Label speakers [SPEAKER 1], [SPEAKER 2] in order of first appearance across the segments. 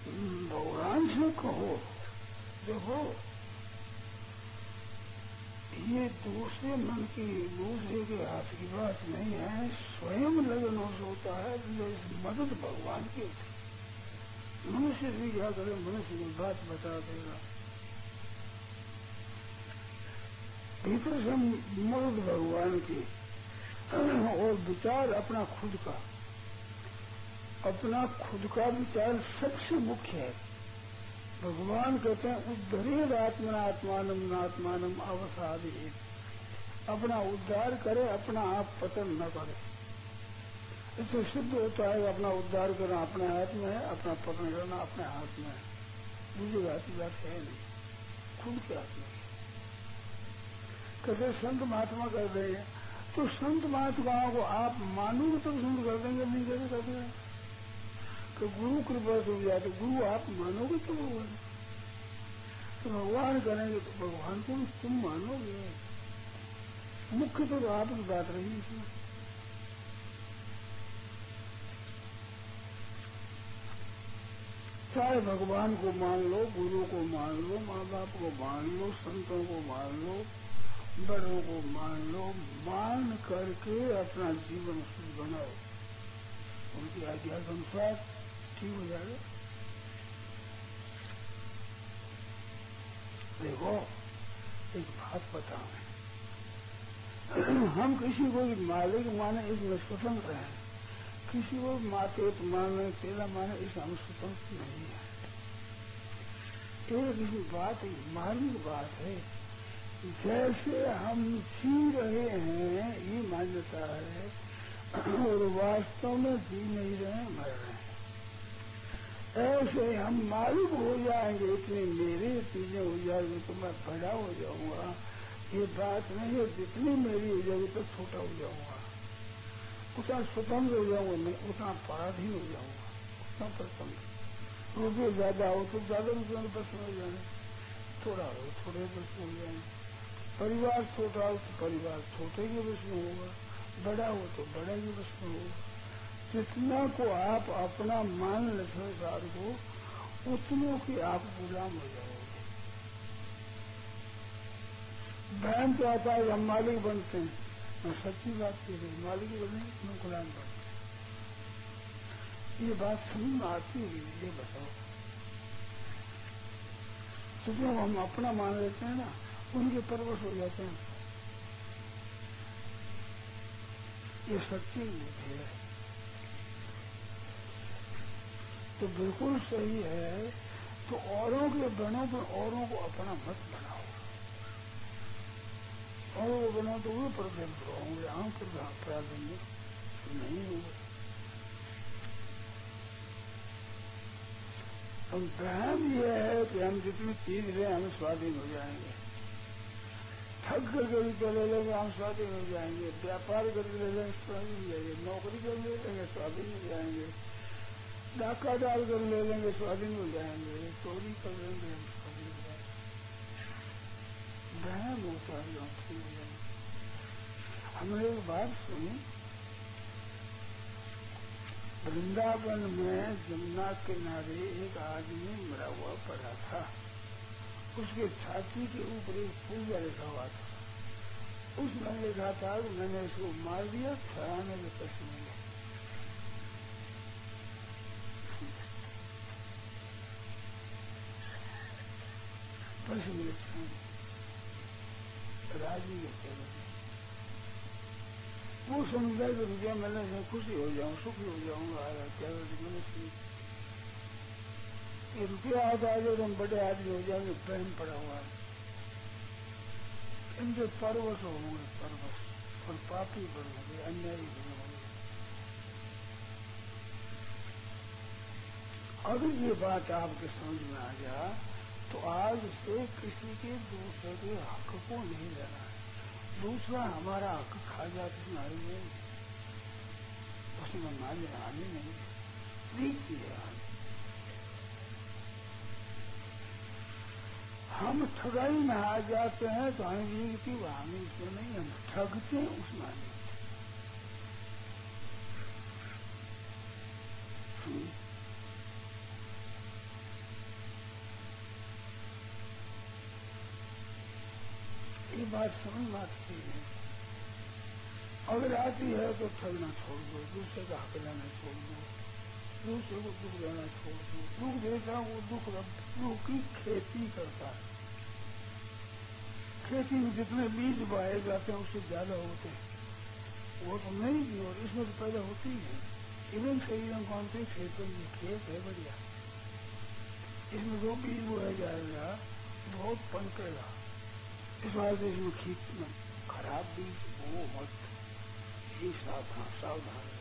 [SPEAKER 1] भगवान से कहो देखो ये दूसरे मन की दूसरे के हाथ की बात नहीं है, स्वयं लगन हो होता है। मदद भगवान की होती। मनुष्य भी क्या करे, मनुष्य की बात बता देगा, भीतर से मदद भगवान की। और विचार अपना खुद का विचार सबसे मुख्य है। भगवान कहते हैं उद्धरेद आत्मनात्मानम नात्मानम अवसादि, अपना उद्धार करे, अपना आप पतन न करे। इससे सिद्ध होता है अपना उद्धार करना अपने हाथ में है, अपना पतन करना अपने हाथ में है। दूसरी हाथ की बात है नहीं, खुद के हाथ में। कैसे संत महात्मा कर देंगे, तो संत महात्माओं को आप मानोगे तो संत कर देंगे, नहीं कैसे कर देंगे? तो गुरु कृपा से हो जाए तो गुरु आप मानोगे तो भगवान, तो भगवान करेंगे तो भगवान को तुम मानोगे। मुख्य तो आपकी बात रही इसमें। चाहे भगवान को मान लो, गुरु को मान लो, माँ बाप को मान लो, संतों को मान लो, बड़ों को मान लो, मान करके अपना जीवन सुख बनाओ, उनकी आज्ञा के अनुसार ठीक हो जाएगा। देखो एक बात बताओ, हम किसी को मालिक माने इसमें स्वतंत्र है, किसी को माते माने चेला माने इस हम स्वतंत्र नहीं है। एक बात मार्मिक बात है, जैसे हम जी रहे हैं ये मान्यता है, और वास्तव में जी नहीं रहे, मर रहे हैं। ऐसे हम मालूम हो जाएंगे, इतने मेरे चीजें हो जाएंगी तो मैं बड़ा हो जाऊंगा, ये बात नहीं है। जितनी मेरी हो जाएगी तो छोटा हो जाऊंगा, उतना स्वतंत्र हो जाऊंगा, मैं उतना पराधीन हो जाऊंगा, उतना प्रसन्न। रुपये ज्यादा हो तो ज्यादा रुपये में प्रश्न हो जाए, थोड़ा हो थोड़े प्रश्न हो जाए, परिवार छोटा हो तो परिवार छोटे के प्रश्न होगा, बड़ा हो तो बड़ा के प्रश्न होगा। जितना को आप अपना मान ले संसार को, उतनों के आप गुलाम हो जाओगे। बहन तो आता है हम मालिक बनते हैं, मैं सच्ची बात कह रही, मालिक बने मैं गुलाम बनते हैं। ये बात समझ में आती है, ये बताओ। तो जो हम अपना मान लेते हैं ना, उनके परवश हो जाते हैं। ये सच्ची बुद्धि है, तो बिल्कुल सही है। तो औरों के बनो पर औरों को अपना मत बनाओ, औरों को बनाओ तो वो प्रतिबंध होंगे, हम फिर अपराध नहीं होंगे। हम भ्रम यह है कि हम जितनी चीज रहे हम स्वाधीन हो जाएंगे, ठग करके भी कर ले लेंगे हम स्वाधीन हो जाएंगे, व्यापार करके ले लेंगे स्वाधीन हो जाएंगे, नौकरी कर ले लेंगे स्वाधीन हो जाएंगे, डाका डाल कर ले लेंगे स्वाधीन हो जाएंगे, चोरी कर लेंगे हम स्वाधीन हो जाएंगे। भ्रम होता है ठीक हो जाएंगे। हमने एक बात सुनी, वृंदावन में जमुना किनारे एक आदमी मरा हुआ पड़ा था, उसके छाती के ऊपर एक पूजा लिखा हुआ था, उसमें लिखा था कि मैंने इसको मार दिया, ठहराने के कष्ट मिले। राजी के वो समझा कि रुपया मिलने से खुशी हो जाऊं, सुखी हो जाऊंगा, क्या मैंने ये रुपया आता है तो हम बड़े आदमी हो जाएंगे, प्रेम पड़ा हुआ है, इनसे परवश होंगे, परवश और पापी बनोगे, अन्यायी बनोगे। अगर ये बात आपके समझ में आ जा तो आज से किसी के दूसरे के हक को नहीं लेना है। दूसरा हमारा हक खा जाती हमारी नहीं, उसमें मान्य हानि नहीं, प्रीति है हानि। हम ठगाई में आ जाते हैं तो हमें वीरती वो हानि उसमें नहीं, हम ठगते हैं उसमें हानि। बात समझ में आती है। अगर आती है तो ठगना छोड़ दो, दूसरे का हक लेना छोड़ दो, दूसरे को दुख देना छोड़ दो। दुख देता वो दुख की खेती करता है। खेती में जितने बीज बोए जाते हैं उससे ज्यादा होते हैं, वो तो नहीं भी और इसमें तो पैदा होती है। इवन शरीर कौन से खेत है बढ़िया, इसमें जो बीज बोया जाएगा बहुत पनपेगा। इस बात से इसमें खेत में खराब बीज वो मत ही सावधान रहो।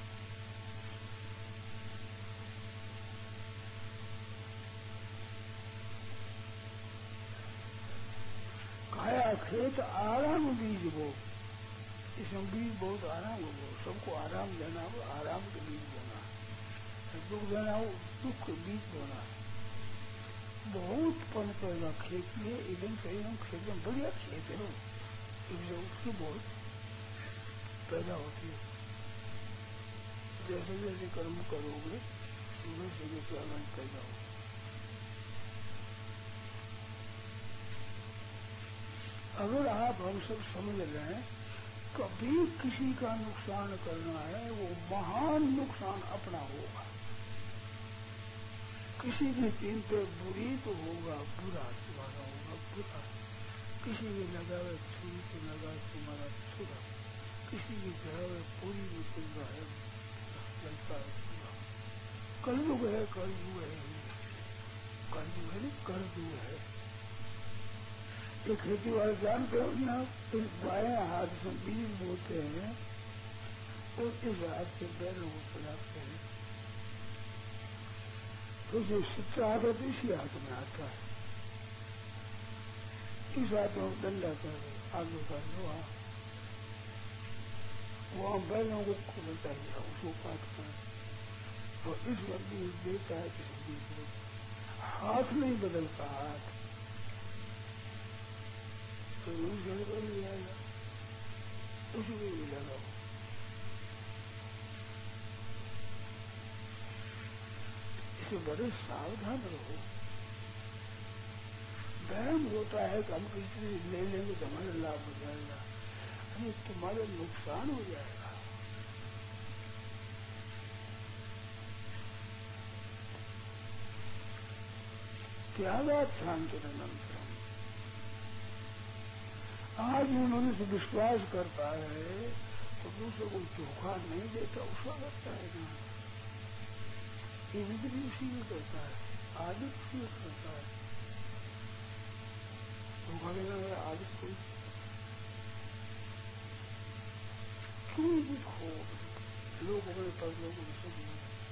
[SPEAKER 1] खाया खेत आराम बीज वो, इसमें बीज बहुत आराम हो, सबको आराम देना हो, आराम के बीज बोना, दुख देना हो दुख के बीज बोना। बहुत पनपेगा खेत में, इवन सही खेत में बढ़िया खेत है, इसलिए उसकी बहुत पैदा होती है। जैसे जैसे कर्म करोगे वैसे वैसे अवन पैदा हो। अगर आप हम सब समझ लें कभी किसी का नुकसान करना है वो महान नुकसान अपना होगा। किसी की चिंता बुरी तो होगा, बुरा तुम्हारा होगा बुरा। किसी की लगावे छुरी तो लगा तुम्हारा छुरा। किसी की जगावे पूरी भी चल रहा है, चलता है पूरा। कलयुग है, कलयुग है, कलयुग है, कलयुग है। ये खेती वाले जानते हो ना, इस बाएं हाथ से बीज बोते हैं और इस हाथ से बैलों को चलाते हैं, तो जो सच्चा हाथ होता है इसी हाथ में आता है। इस हाथ में डंडा कर आगे का लोहा, वहाँ बैलों को खोलता है, उसको काटता है और इसमें बीज देता है, इसमें बीज देता है। हाथ नहीं बदलता, हाथ तो जड़ कर जाएगा, उसी में भी लगाओ। इसे बड़े सावधान रहो। वहम होता है कि हम किसी ले लेंगे तो हमारा लाभ हो जाएगा, अरे तुम्हारा नुकसान हो जाएगा। त्यागात् शान्तिरनन्तरम्। आज भी मनुष्य विश्वास करता है तो दूसरे को धोखा नहीं देता, उसका करता है ना, ये भी उसी में करता है, आदत उसी में करता है। धोखा देना है आदत कोई क्यों देखो लोग अपने पास लोगों को सब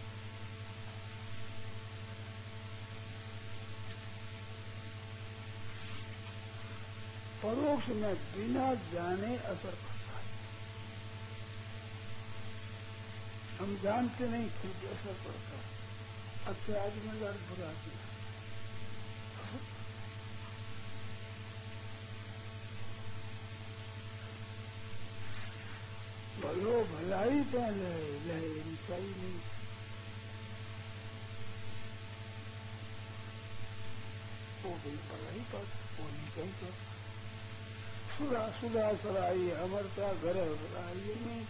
[SPEAKER 1] परोक्ष में बिना जाने असर पड़ता है। हम जानते नहीं फिर भी असर पड़ता है। अच्छा आदमी में बुरा आदमी भलो भलाई पहले लहे सही नहीं। वो भी भलाई पर वो नहीं सही पर सुधा सुधा सराई अमरता घर ये नहीं।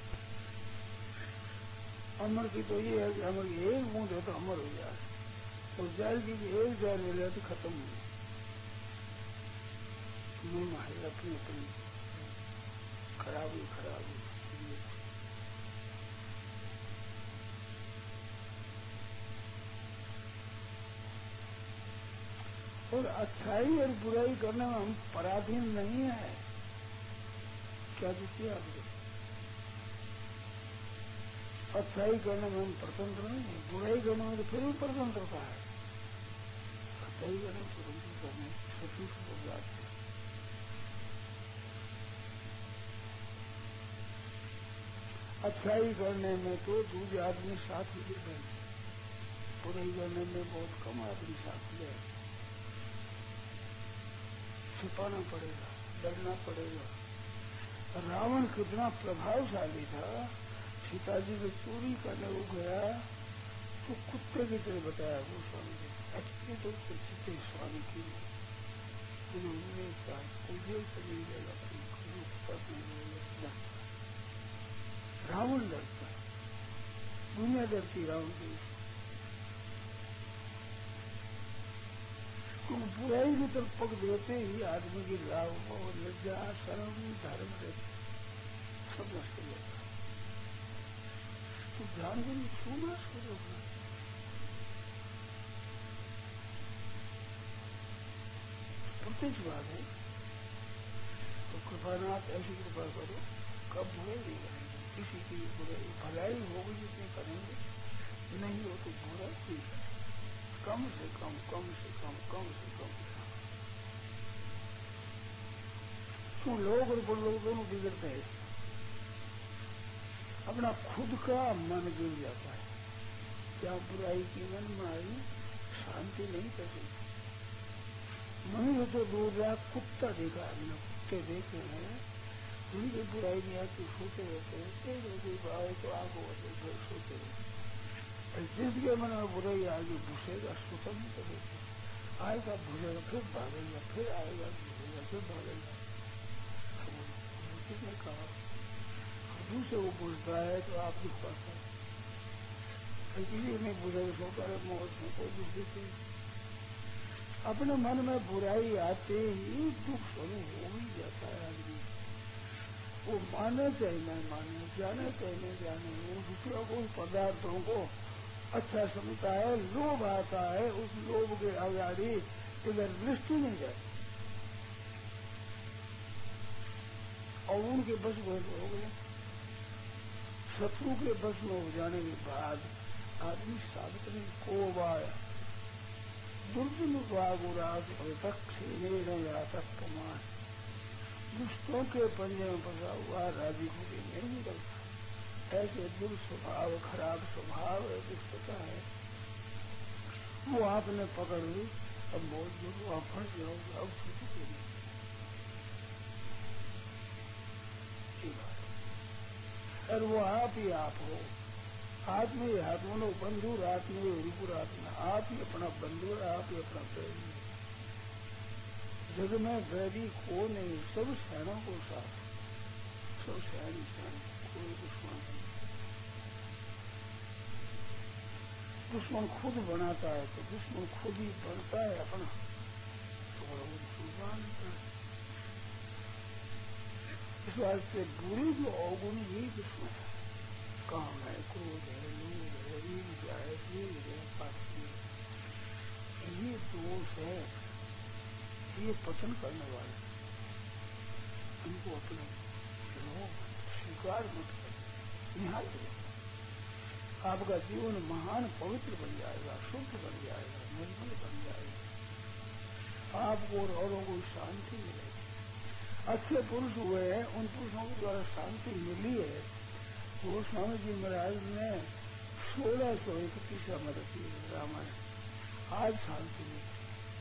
[SPEAKER 1] अमर की तो ये है कि अमर की एक बूंद है तो अमर हो जाए, तो जल की एक जल मिले तो खत्म हो जाए। है अपनी अपनी खराबी खराबी। और अच्छाई और बुराई करने में हम पराधीन नहीं है। क्या देखिए आपको, अच्छाई करने में हम स्वतंत्र नहीं है, बुराई करने में तो फिर भी स्वतंत्रता है। अच्छाई करने स्वतंत्र करने स्वतंत्र हो जाते हैं। अच्छाई करने में तो दूसरे आदमी साथ ही दे, बुराई करने में बहुत कम आदमी साथ ले। छिपाना पड़ेगा, डरना पड़ेगा। रावण कितना प्रभावशाली था, सीता जी को चोरी करने को गया तो कुत्ते की तरह बताया वो स्वामी जी, अच्छी तो चित्ते स्वामी की रावण डरता, दुनिया डरती रावण की। तुम बुराई की तरफ पग देते ही आदमी की लाभ और लज्जा शर्म धर्म सब नष्ट हो जाता है। तो ध्यान करो, छूना करो। प्रत्यक्ष बात है। तो कृपानाथ ऐसी कृपा करो, कब बुराई नहीं करेंगे, किसी की बुराई भलाई होगी जितनी करेंगे, नहीं हो तो बुराई नहीं करेंगे, कम से कम कम से कम कम से कम। क्यों लोग और बड़ लोग दोनों बिगड़ते हैं, अपना खुद का मन गिर जाता है। क्या बुराई की मन में आई शांति नहीं कर सकती। मनुष्य तो दूर रहा, कुत्ता देखा हमने, कुत्ते देखे हैं, उनकी बुराई नहीं आती, सोते रहते हैं, कोई आए तो आगो घर सोते रहते। जिसके मन में बुराई आगे घुसेगा, सुतम नहीं करेगा, आएगा भूलेगा, फिर भागेगा, फिर आएगा भूलेगा, फिर भागेगा। किसने कहा दूसरे वो बुझता है तो आप दुख पाता है, किसी ने बुझा सोता है मौत में कोई दुख देते। अपने मन में बुराई आते ही दुख शुरू हो ही जाता है आदमी। वो माने चाहे न माने, जाने चाहे न जाने, वो दूसरों को पदार्थों को अच्छा समझता है, लोभ आता है, उस लोभ के आगाड़ी इधर दृष्टि नहीं जाती और उनके बस में हो गए। शत्रु के बस में हो जाने के बाद आदमी सावित्री को आया दुर्जन बागुराग तक तक कमान, दुष्टों के पंजे में फंसा हुआ राजी को भी नहीं निकलता। ऐसे दुर्स्वभाव, खराब स्वभाव है, दुष्टता है, वो आपने पकड़ ली, अब बोल दो आप फंस जाओगे, अब छुट्टी करिए। और वो आप ही आप हो, आत्म ही आत्मा बंधु आत्मा रूपुर आत्मा, आप ही अपना बंधु, आप ही अपना प्रेमी। जग में वैरी को नहीं, सब सैनों को साथ, सब सैन सैन, कोई दुश्मन नहीं। दुश्मन खुद बनाता है तो दुश्मन खुद ही बनता है अपना, तो वो दुश्मन है। इस वास्ते बुरी जो अवगुण यही दुश्मन है, काम है, क्रोध है, लोभ है, ईर्ष्या है, द्वेष है, पापी, ये दोष है, ये पतन करने वाले, इनको अपने स्वीकार मत करें, निहाल करें। आपका जीवन महान पवित्र बन जाएगा, शुद्ध बन जाएगा, निर्मल बन जाएगा, आपको और औरों को शांति मिलेगी। अच्छे पुरुष हुए हैं, उन पुरुषों के द्वारा शांति मिली है। वो स्वामी जी महाराज ने 1631 में रखी रामायण, आज शांति मिली।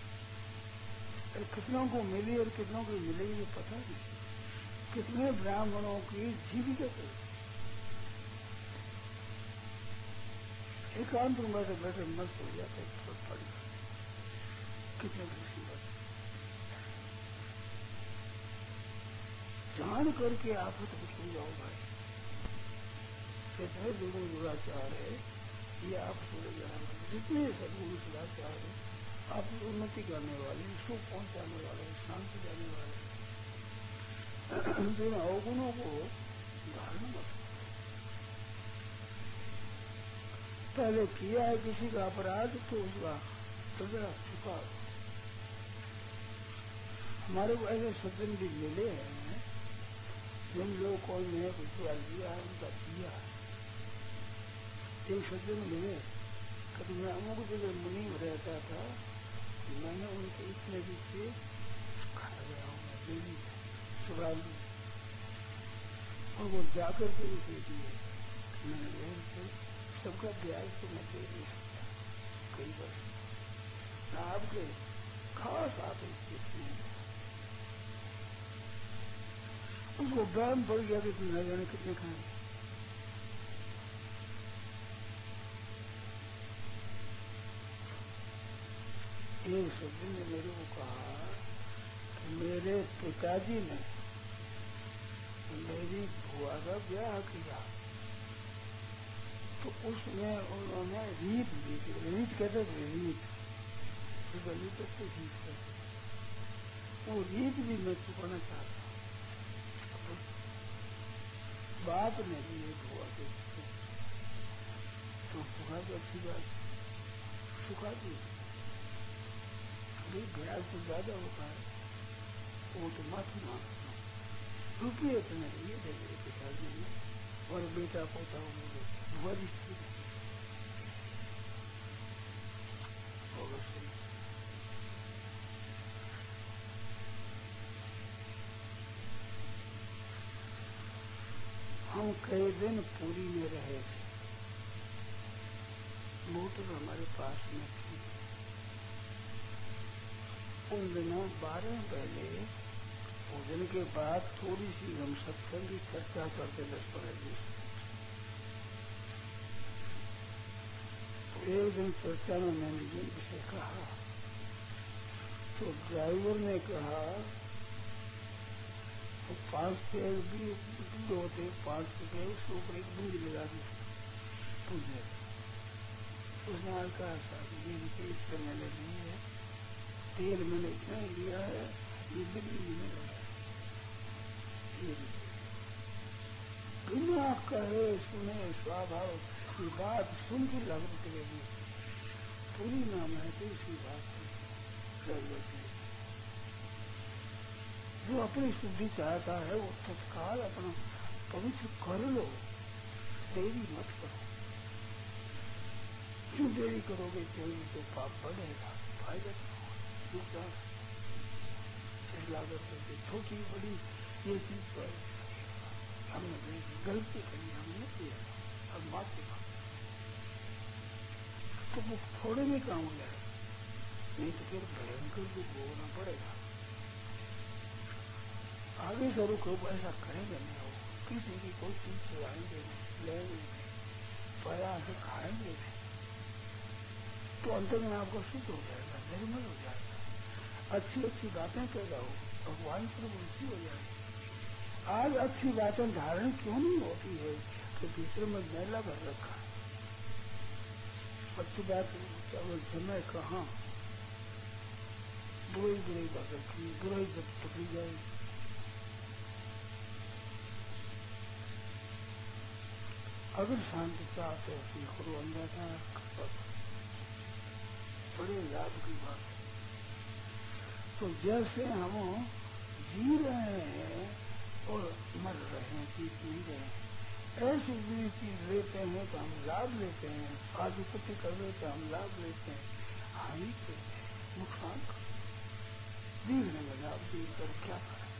[SPEAKER 1] कितनों को मिली और कितनों को मिलेगी पता नहीं। कितने ब्राह्मणों की जीविका कर एकांत में बैठे बैठे मस्त हो जाते पड़ी, कितने खुशी बात। जान करके आप तो कुछ नहीं जाओ भाई, कितने लोगों दुराचार है, ये आप सुने जाना, जितने सदगुरु दुराचार है, आप उन्नति करने वाले, सुख पहुंचाने वाले, शांति देने वाले, इन अवगुणों को धारण मत। पहले किया है किसी का अपराध तो उसका सजा चुका। हमारे को ऐसे सज्जन भी मिले हैं जिन लोगों ने विश्वास दिया है, उनका किया है। एक सज्जन मिले, कभी मैं अमुक जगह मुनि रहता था, मैंने उनके इतने भी से खा गया हूँ, मैं देवी सुराली, और वो जाकर के उसे दिए, मैंने उनसे सबका ब्याज तो मैं दे नहीं सकता, कई बार आपके खास आप उसको बैम पड़ गया कि न जाने कितने खाए। एक सज्जन ने मेरे को कहा मेरे पिताजी ने मेरी बुआ का ब्याह किया तो उसमें उन्होंने रीत दी थी। रीत कहते थे, रीत गली तो रीत कहते, वो रीत भी मैं चुकाना चाहता हूँ। बाप ने भी ये बुआ के तो बुआ की अच्छी बात चुका दी। अभी ब्याज तो ज्यादा होता है वो तो माफी मांगता हूँ, रुपये इतने ये दे मेरे पिताजी ने और बेटा पोता हो मुझे बुआ जी हम कई दिन पूरी में रहे थे। मोटर हमारे पास में थी। उन दिनों 12 पहले भोजन के बाद थोड़ी सी हम सत्संग की चर्चा करते 10-15 दिन। तो एक दिन चर्चा में मैंने जिन से कहा तो ड्राइवर ने कहा तो 5 पेड़ भी होते 5 के उसके ऊपर एक बूंद लगा दी पूछे। उसने आज कहा साहब ये रिपेट से मैंने ली है, तेल मैंने इतना लिया है, ये बिल्ली में लगा बिना कहे सुने स्वभाव की बात सुन के लागू करेगी। पूरी नाम है तो इसी बात की जो अपनी शुद्धि चाहता है वो तत्काल अपना पवित्र कर लो, देरी मत करो। क्यों देरी करोगे? देरी तो पाप बढ़ेगा, फायदा नुकसान लागत होगी। छोटी बड़ी ये चीज पर हमने गलती करी, हमने किया, अब माफी तो वो थोड़े में काम हो जाएगा, नहीं तो फिर भयंकर को भोगना पड़ेगा। आगे से रुको ऐसा करेंगे नहीं, हो किसी की कोई चीज चुराएंगे नहीं, लेंगे नहीं, पया से खाएंगे नहीं, तो अंतर में आपको शुद्ध हो जाएगा, निर्मल हो जाएगा, अच्छी अच्छी बातें पैदा हो, भगवान पर रुचि हो जाएगी। आज अच्छी बातें धारण क्यों नहीं होती है? तो भीतर में मैला भर रखा है। अच्छी बात समय कहाँ बुराई बुराई भर रखी, बुराई जब पकड़ी जाएगी। अगर शांति चाहते हो तो अंदर बड़े लाभ की बात है। तो जैसे हम जी रहे हैं और मर रहे हैं, जीत नहीं रहे हैं, ऐसी भी चीज लेते हैं तो हम लाभ लेते हैं, आधिपत्य कर लेते हैं हम लाभ लेते हैं, हानि करते हैं, नुकसान दीर्घ में लाभ दीर्घ कर क्या करें?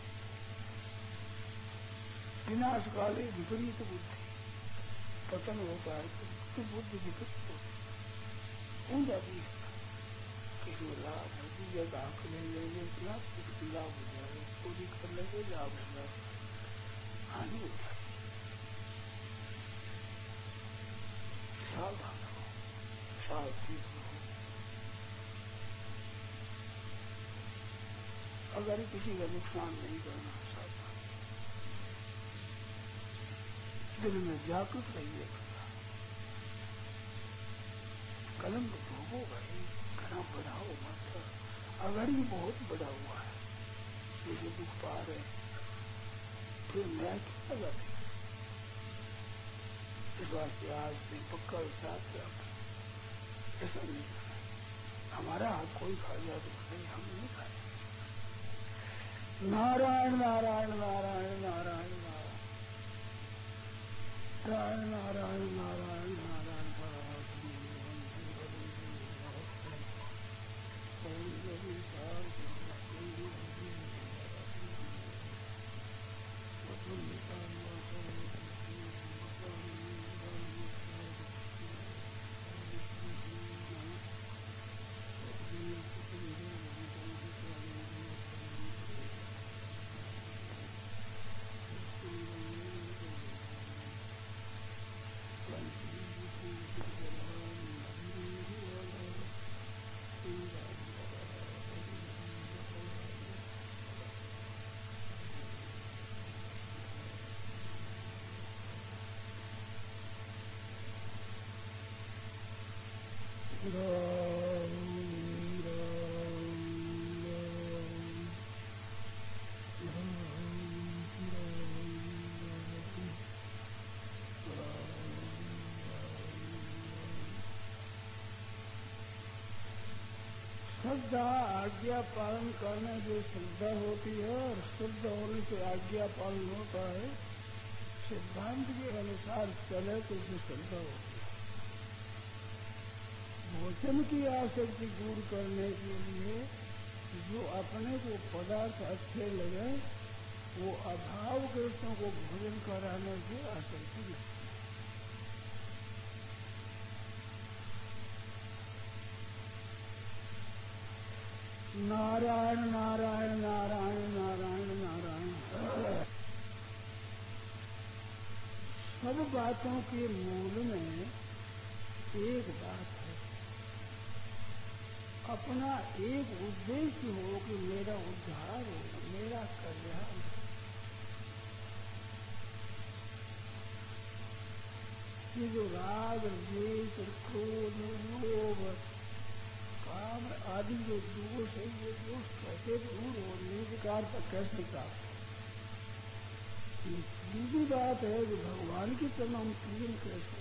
[SPEAKER 1] विनाश काले विपरीत बुद्धि, पतन होता है तो बुद्धि विपरीत होती है, हो जाती है। किसी लाभ है, दूसरे का हक ले लेंगे, लाभ हो जाएगा, चोरी कर लेंगे, लाभ हो जाएगा, हानि हो जाएगी। सावधान हो, सावधान हो। अगर किसी का नुकसान नहीं करना, सावधान दिल में जागृत रहिए। कलम भोगो भाई, घना बढ़ाओ मत। अगर ये बहुत बड़ा हुआ है, ये जो दुख पा रहे फिर न्याय क्या लगाते? इस वास्ते आज से पक्का विचार से ऐसा नहीं करना। हमारा हाथ कोई खा जाए तो नहीं, हम नहीं खाए। नारायण नारायण नारायण नारायण नारायण नारायण नारायण नारायण श्रद्धा आज्ञा पालन करने से श्रद्धा होती है और श्रद्धा होने से आज्ञा पालन होता है। सिद्धांत के अनुसार चले तो उसे श्रद्धा होती है। भोजन की आसक्ति दूर करने के लिए जो अपने को पदार्थ अच्छे लगे वो अभावग्रस्तों को भोजन कराने से आसक्ति लगती है। नारायण नारायण नारायण नारायण नारायण। सब बातों के मूल में एक बात है, अपना एक उद्देश्य हो कि मेरा उद्धार हो, मेरा कल्याण हो। ये जो राग द्वेष क्रोध लोभ काम आदि जो दोष है ये दोष कैसे दूर हो, निर्विकार तक कैसे प्राप्त। दूसरी बात है कि भगवान की तरह हम प्रिय कैसे।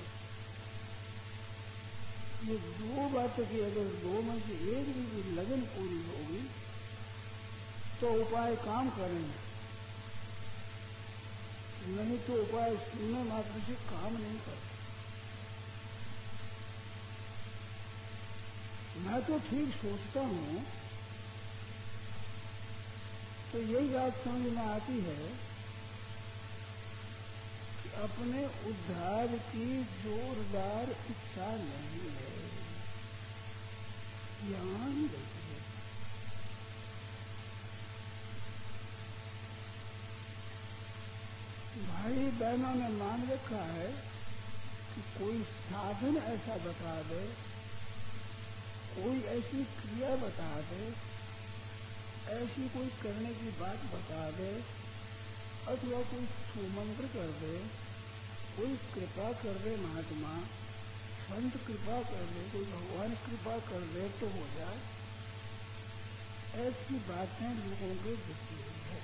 [SPEAKER 1] ये दो बातों की अगर दो में से एक भी लगन पूरी होगी तो उपाय काम करेंगे, नहीं तो उपाय सुनने मात्र से काम नहीं करते। मैं तो ठीक सोचता हूँ तो यही बात समझ में आती है कि अपने उद्धार की जोरदार इच्छा नहीं है, यहाँ ही रहती है। भाई बहनों ने मान रखा है कि कोई साधन ऐसा बता दे, कोई ऐसी क्रिया बता दे, ऐसी कोई करने की बात बता दे, अथवा कोई सुमंत्र कर दे, कोई कृपा कर दे, महात्मा संत कृपा कर दे, कोई भगवान कृपा कर दे तो हो जाए। ऐसी बातें लोगों के दिखती है।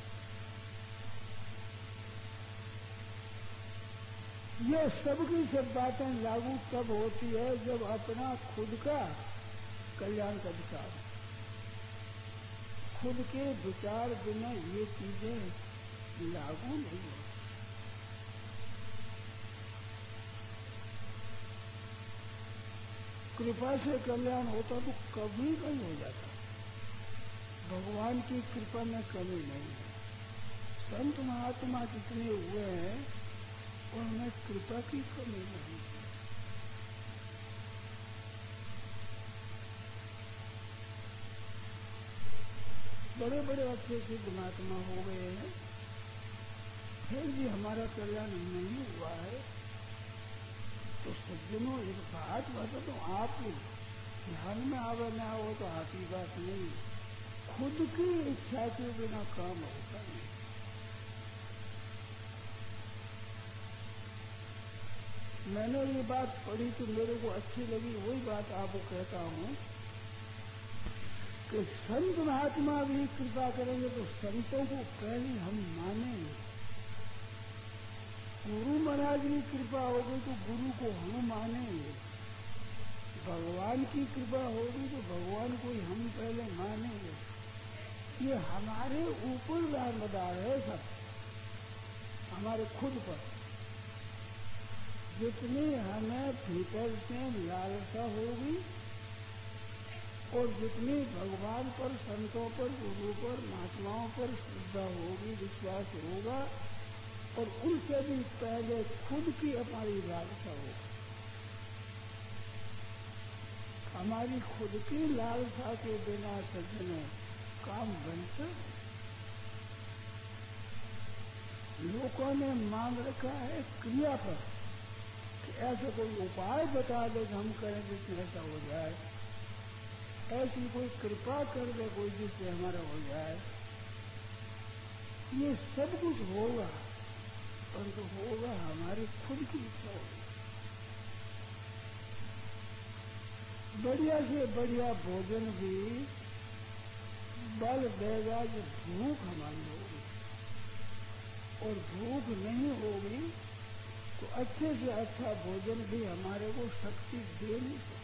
[SPEAKER 1] ये सबकी सब बातें लागू तब होती है जब अपना खुद का कल्याण का विचार, खुद के विचार बिना ये चीजें लागू नहीं होती। कृपा से कल्याण होता तो कभी कहीं हो जाता। भगवान की कृपा में कमी नहीं है। संत महात्मा जितने हुए हैं उनमें कृपा की कमी नहीं है। बड़े बड़े अच्छे सिद्ध महात्मा हो गए हैं, फिर भी हमारा कल्याण नहीं हुआ है। तो सज्जनों एक बात बता तो आप ध्यान में आवे ना हो तो आपकी बात नहीं, खुद की इच्छा के बिना काम होता नहीं। मैंने ये बात पढ़ी तो मेरे को अच्छी लगी, वही बात आपको कहता हूँ कि संत महात्मा भी कृपा करेंगे तो संतों को पहले हम मानेंगे। गुरु महाराज की कृपा होगी तो गुरु को हम मानेंगे। भगवान की कृपा होगी तो भगवान को हम पहले मानेंगे। ये हमारे ऊपर दारोमदार है सब, हमारे खुद पर। जितनी हमें भीतर से लालसा होगी और जितनी भगवान पर, संतों पर, गुरु पर, महात्माओं पर श्रद्धा होगी, विश्वास होगा, और उनसे भी पहले खुद की हमारी लालसा होगी। हमारी खुद की लालसा के बिना सज्जनों काम बनता है। लोगों ने मांग रखा है क्रिया पर कि ऐसे कोई उपाय बता दे कि हम करें जिससे ऐसा हो जाए, ऐसी कोई कृपा कर दे कोई जिससे हमारा हो जाए। ये सब कुछ होगा परंतु होगा हमारी खुद की इच्छा होगी। बढ़िया से बढ़िया भोजन भी बल देगा जो भूख हमारी होगी, और भूख नहीं होगी तो अच्छे से अच्छा भोजन भी हमारे को शक्ति दे नहीं सकता।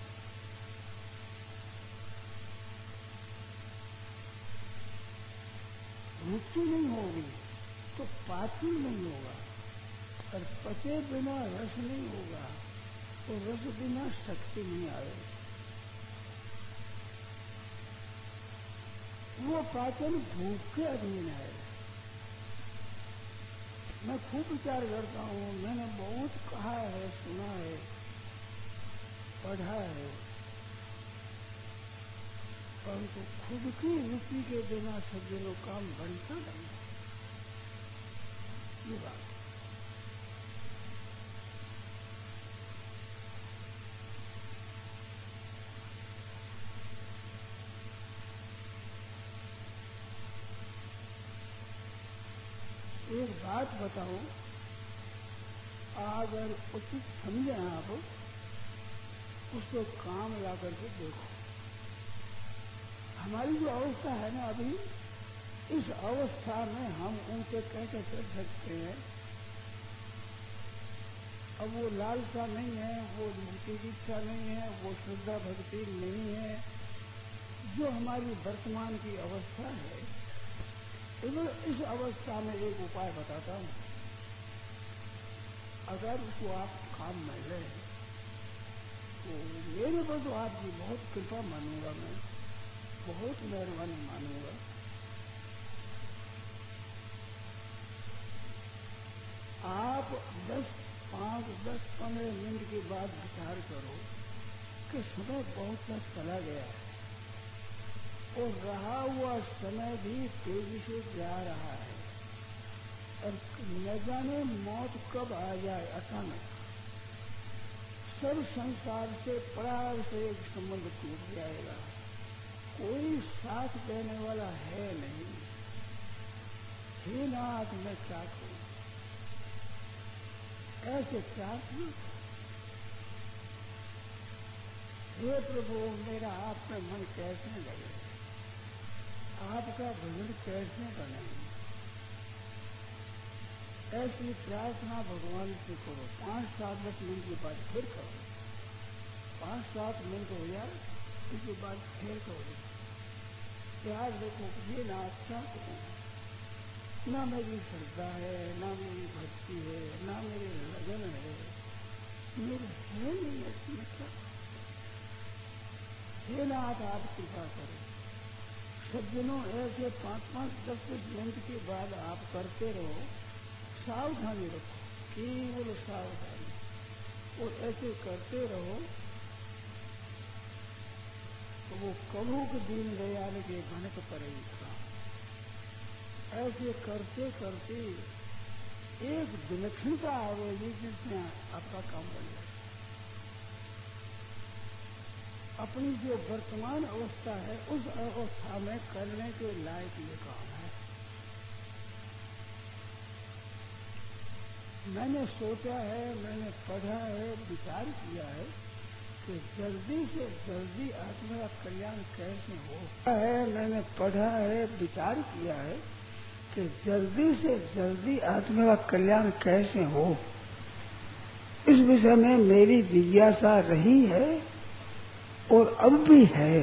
[SPEAKER 1] भूख नहीं होगी तो पाचन नहीं होगा, और पचे बिना रस नहीं होगा, तो रस बिना शक्ति नहीं आएगी। वो पाचन भूख के अधीन है। मैं खूब विचार करता हूँ, मैंने बहुत कहा है, सुना है, पढ़ा है, परंतु खुद की रुचि के बिना सज्जनों काम बनता नहीं। ये बात एक बात बताओ, अगर उचित समझे आप उसको काम ला करके देखो। हमारी जो अवस्था है ना अभी, इस अवस्था में हम उनसे कैसे चल सकते हैं। अब वो लालसा नहीं है, वो मुक्ति की इच्छा नहीं है, वो श्रद्धा भक्ति नहीं है, जो हमारी वर्तमान की अवस्था है। इस अवस्था में एक उपाय बताता हूँ, अगर उसको आप काम में लें तो मेरे पर तो आपकी बहुत कृपा मानूंगा, मैं बहुत मेहरबानी मानूंगा। आप 5-10-15 मिनट के बाद विचार करो कि समय बहुत सा चला गया है और रहा हुआ समय भी तेजी से जा रहा है, और न जाने मौत कब आ जाए अचानक। सब संसार से प्राण से एक संबंध टूट जाएगा, कोई साथ देने वाला है नहीं। हे नाथ मैं क्या करूं, ऐसे प्रार्थना। हे प्रभु मेरा आप में मन कैसे लगे, आपका भजन कैसे बने, ऐसी प्रार्थना भगवान से करो। 5-7-10 मिनट के बाद फिर करो, 5-7 मिनट हो जाए उसके बाद फिर करो। याद रखो ये ना अच्छा करो, ना मेरी श्रद्धा है, ना मेरी भक्ति है, ना मेरे लगन है, मेरे है नहीं ऐसी इच्छा। हे नाथ आप कृपा करो। सज्जनों ऐसे 5-5-10 मिनट के बाद आप करते रहो, सावधानी रखो, केवल सावधानी, और ऐसे करते रहो तो वो कभू के दीन दयाल के भनक पड़ेगी काम। ऐसे करते करते एक विलक्षणता आवेगी जिसमें आपका काम बन जाए। अपनी जो वर्तमान अवस्था है उस अवस्था में करने के लायक ये काम है। मैंने सोचा है, मैंने पढ़ा है, विचार किया है कि जल्दी से जल्दी आत्मा का कल्याण कैसे हो। मैंने पढ़ा है, विचार किया है कि जल्दी से जल्दी आत्मा का कल्याण कैसे हो। इस विषय में मेरी जिज्ञासा रही है और अब भी है।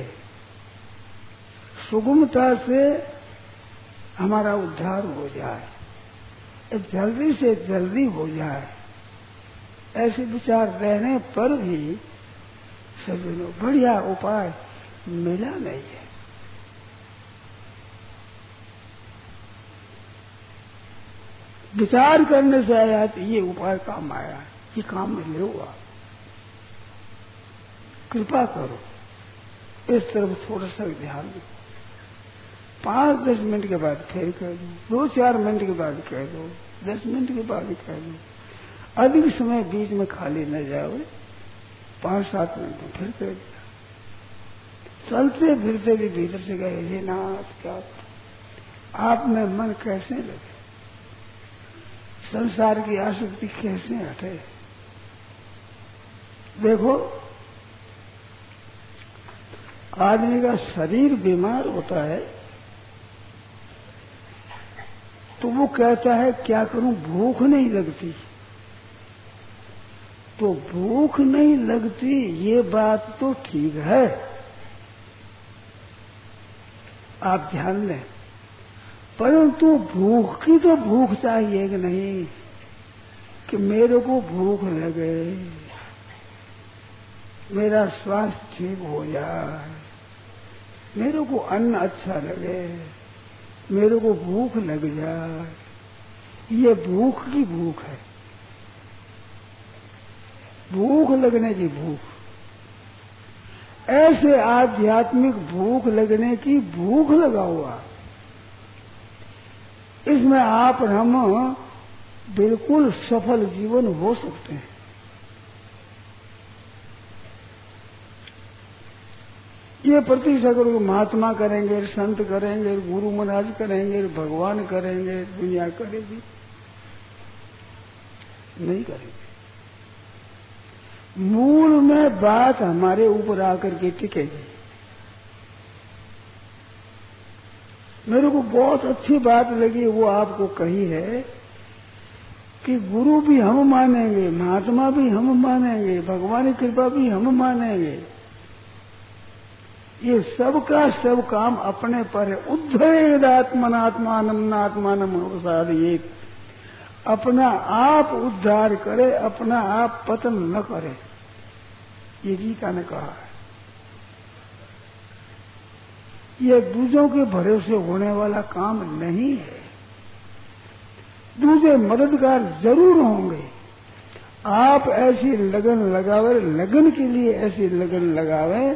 [SPEAKER 1] सुगमता से हमारा उद्धार हो जाए, जल्दी से जल्दी हो जाए, ऐसे विचार रहने पर भी सज्जनों बढ़िया उपाय मिला नहीं है। विचार करने से आया तो ये उपाय काम आया, ये काम में ले हुआ। कृपा करो इस तरफ थोड़ा सा ध्यान दो। 5-10 मिनट के बाद फिर कह दो, 2-4 मिनट के बाद कह दो, 10 मिनट के बाद कह दो। अधिक समय बीच में खाली न जाओ। 5-7 मिनट में फिर कह दिया। चलते फिरते भी भीतर से गए, हे नाथ क्या आप में मन कैसे लगे, संसार की आसक्ति कैसे हटे। देखो आदमी का शरीर बीमार होता है तो वो कहता है क्या करूं, भूख नहीं लगती। तो भूख नहीं लगती ये बात तो ठीक है, आप ध्यान दें, परंतु भूख की तो भूख चाहिए कि नहीं, कि मेरे को भूख लगे, मेरा स्वास्थ्य ठीक हो जाए, मेरे को अन्न अच्छा लगे, मेरे को भूख लग जाए, ये भूख की भूख है, भूख लगने की भूख। ऐसे आध्यात्मिक भूख लगने की भूख लगा हुआ, इसमें आप और हम बिल्कुल सफल जीवन हो सकते हैं। ये प्रतिष्ठा करोगे, महात्मा करेंगे, संत करेंगे, गुरु महाराज करेंगे, भगवान करेंगे, दुनिया करेगी, नहीं करेंगे। मूल में बात हमारे ऊपर आकर के टिकेगी। मेरे को बहुत अच्छी बात लगी, वो आपको कही है कि गुरु भी हम मानेंगे, महात्मा भी हम मानेंगे, भगवान की कृपा भी हम मानेंगे, ये सब का सब काम अपने पर है। उद्धरेदात्मनात्मानम प्रसादयेत्, अपना आप उद्धार करे, अपना आप पतन न करे, ये गीता ने कहा है। ये दूसरों के भरोसे होने वाला काम नहीं है। दूसरे मददगार जरूर होंगे, आप ऐसी लगन लगावे, लगन के लिए ऐसी लगन लगावे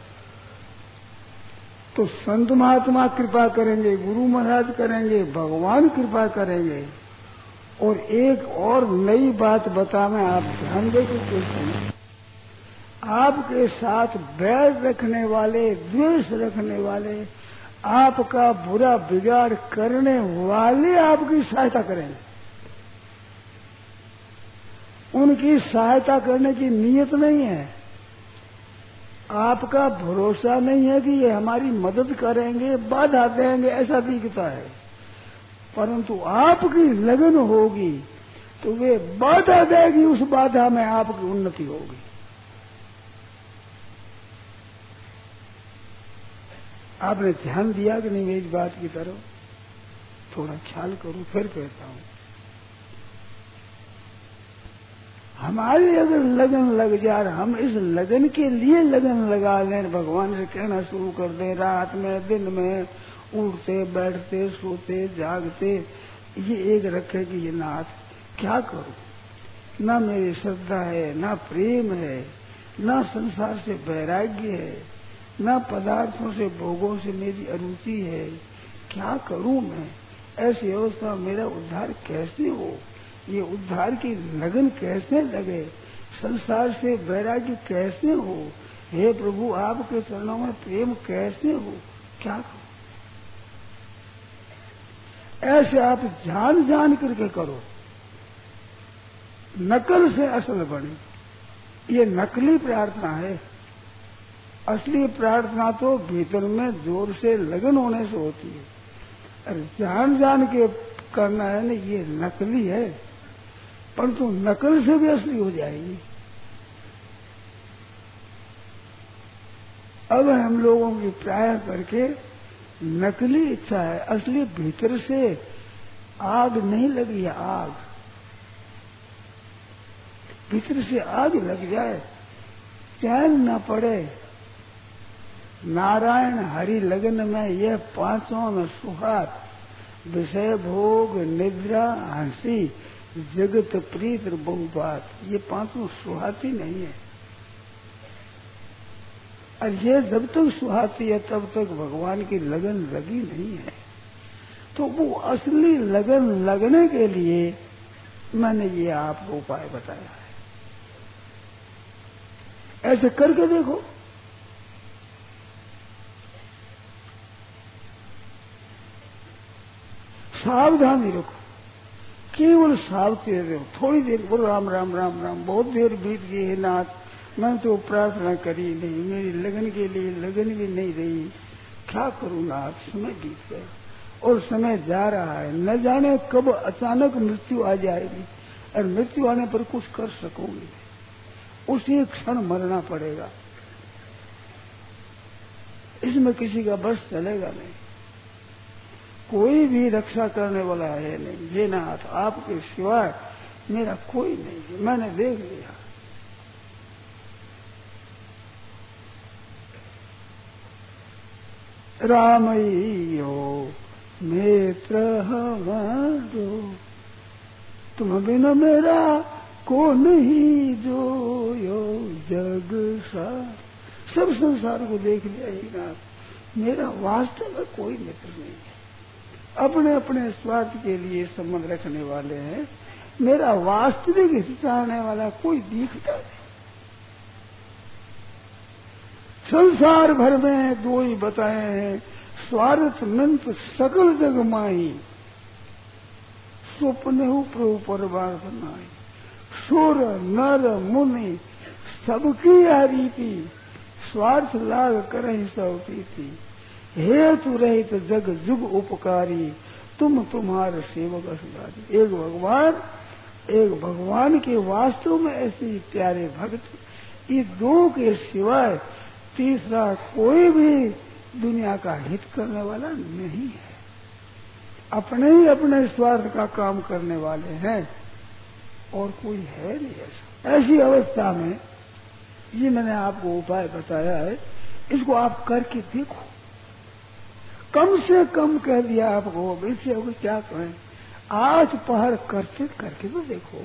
[SPEAKER 1] तो संत महात्मा कृपा करेंगे, गुरु महाराज करेंगे, भगवान कृपा करेंगे। और एक और नई बात बतावे, आप ध्यान देंगे, आपके साथ बैर रखने वाले, द्वेष रखने वाले, आपका बुरा बिगाड़ करने वाले आपकी सहायता करेंगे। उनकी सहायता करने की नीयत नहीं है, आपका भरोसा नहीं है कि ये हमारी मदद करेंगे, बाधा देंगे, ऐसा दिखता है। परंतु आपकी लगन होगी तो वे बाधा देगी, उस बाधा में आपकी उन्नति होगी। आपने ध्यान दिया कि नहीं मेरी बात की तरफ? थोड़ा ख्याल करो, फिर कहता हूं, हमारी अगर लगन लग जाए, हम इस लगन के लिए लगन लगा लें, भगवान से कहना शुरू कर दें, रात में दिन में उठते बैठते सोते जागते, ये एक रखे कि ये नाथ क्या करूं, ना मेरी श्रद्धा है, ना प्रेम है, ना संसार से वैराग्य है, ना पदार्थों से भोगों से मेरी अरुचि है, क्या करूं मैं? ऐसी अवस्था मेरा उद्धार कैसे हो? ये उद्धार की लगन कैसे लगे? संसार से वैराग्य कैसे हो? हे प्रभु, आपके चरणों में प्रेम कैसे हो? क्या करो? ऐसे आप जान जान करके करो, नकल से असल बने। ये नकली प्रार्थना है, असली प्रार्थना तो भीतर में जोर से लगन होने से होती है। अरे जान जान के करना है ना, ये नकली है, परंतु नकल से भी असली हो जाएगी। अब हम लोगों की प्राय करके नकली इच्छा है, असली भीतर से आग नहीं लगी है। आग भीतर से आग लग जाए, चैन न पड़े, नारायण हरि लगन में यह पांचों में सुखात, विषय भोग निद्रा हंसी जगत प्रीत बहुबात, ये पांचों सुहाती नहीं है। और ये जब तक सुहाती है तब तक भगवान की लगन लगी नहीं है। तो वो असली लगन लगने के लिए मैंने ये आपको उपाय बताया है। ऐसे करके देखो, सावधानी रखो, केवल सावधानी रहो। थोड़ी देर बोलो राम राम राम राम, बहुत देर बीत गई है नाथ, मैं तो प्रार्थना करी नहीं, मेरी लगन के लिए लगन भी नहीं रही, क्या करूंगा। आप समय बीत गया और समय जा रहा है, न जाने कब अचानक मृत्यु आ जाएगी और मृत्यु आने पर कुछ कर सकोगे, उसी क्षण मरना पड़ेगा। इसमें किसी का बस चलेगा नहीं, कोई भी रक्षा करने वाला है नहीं। ये नाथ आपके सिवाय मेरा कोई नहीं है, मैंने देख लिया। रामयो नेत्र हमारो, तुम बिन मेरा को नहीं जो यो जग सा। सब संसार को देख लिया ही नाथ, मेरा वास्तव में कोई मित्र नहीं है। अपने अपने स्वार्थ के लिए संबंध रखने वाले हैं, मेरा वास्तविक हित चाहने वाला कोई दिखता नहीं। संसार भर में दो ही बताए हैं, स्वार्थ मंत सकल जग माही, स्वप्न प्रभु परमार्थ नाई। सुर नर मुनि सबकी रीति, स्वार्थ लाग करहि सब प्रीति। हेतु रहित जग जुग उपकारी, तुम तुम्हारे सेवक असुधारी। एक भगवान के वास्तव में ऐसे प्यारे भक्त, ये दो के सिवाय तीसरा कोई भी दुनिया का हित करने वाला नहीं है। अपने ही अपने स्वार्थ का काम करने वाले हैं और कोई है नहीं ऐसा। ऐसी अवस्था में ये मैंने आपको उपाय बताया है, इसको आप करके देखो। कम से कम कह दिया आपको, इससे अब क्या कहें, आज पहर करके तो देखो।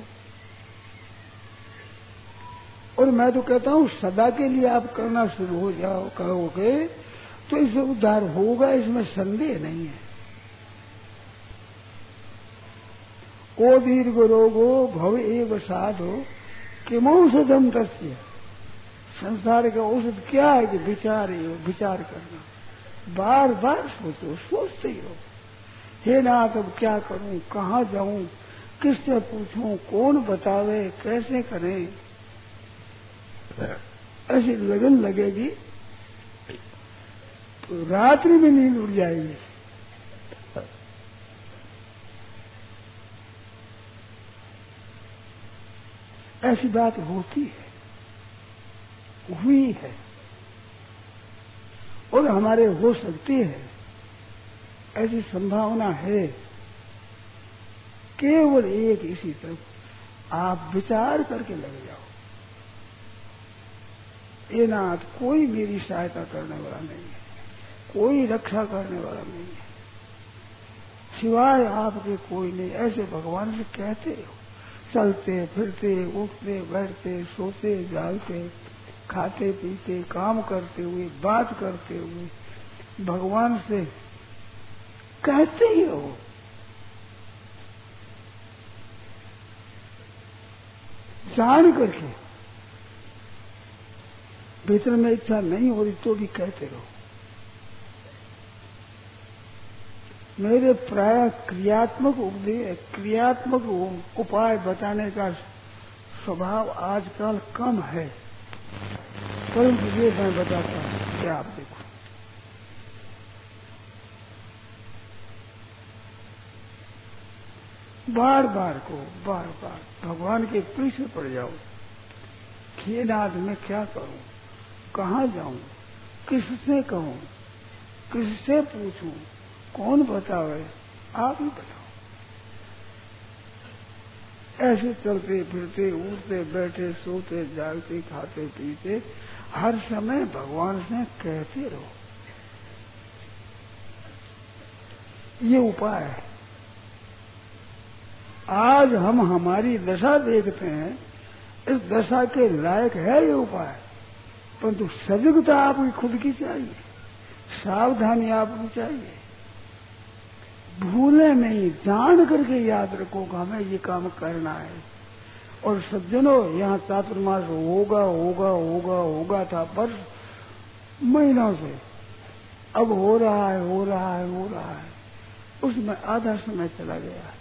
[SPEAKER 1] और मैं तो कहता हूं सदा के लिए आप करना शुरू हो जाओ कहोगे तो इससे उद्धार होगा, इसमें संदेह नहीं है। को दीर्घ रोगो भव एव साधो किमौषधम तस्य। संसार का औषध क्या है कि विचार करना, बार बार सोचते ही हो। हे नाथ अब क्या करूं, कहाँ जाऊं, किससे पूछूं, कौन बतावे, कैसे करें। ऐसी लगन लगेगी तो रात्रि में नींद उड़ जाएगी। ऐसी बात होती है, हुई है और हमारे हो सकती है, ऐसी संभावना है। केवल एक इसी तरफ आप विचार करके लग जाओ। ये नाथ कोई मेरी सहायता करने वाला नहीं है, कोई रक्षा करने वाला नहीं है, सिवाय आपके कोई नहीं। ऐसे भगवान से कहते हो, चलते फिरते उठते बैठते सोते जागते खाते पीते काम करते हुए बात करते हुए भगवान से कहते ही हो। जान करके भीतर में इच्छा नहीं हो रही तो भी कहते रहो। मेरे प्राय क्रियात्मक उपाय बताने का स्वभाव आजकल कम है, परंतु ये मैं बताता हूं, क्या आप देखो। बार बार भगवान के पीछे पड़ जाओ। हे नाथ मैं क्या करूं, कहाँ जाऊं, किससे कहूं, किससे पूछूं, कौन बतावे, आप ही बताओ। ऐसे चलते फिरते उठते बैठे सोते जागते खाते पीते हर समय भगवान से कहते रहो। ये उपाय है। आज हम हमारी दशा देखते हैं, इस दशा के लायक है ये उपाय, परंतु सजगता आपकी खुद की चाहिए, सावधानी आपकी चाहिए। भूले नहीं, जान करके याद रखो कि हमें ये काम करना है। और सज्जनों, यहाँ चातुर्मास होगा था वर्ष महीनों से, अब हो रहा है, उसमें आधा समय चला गया है।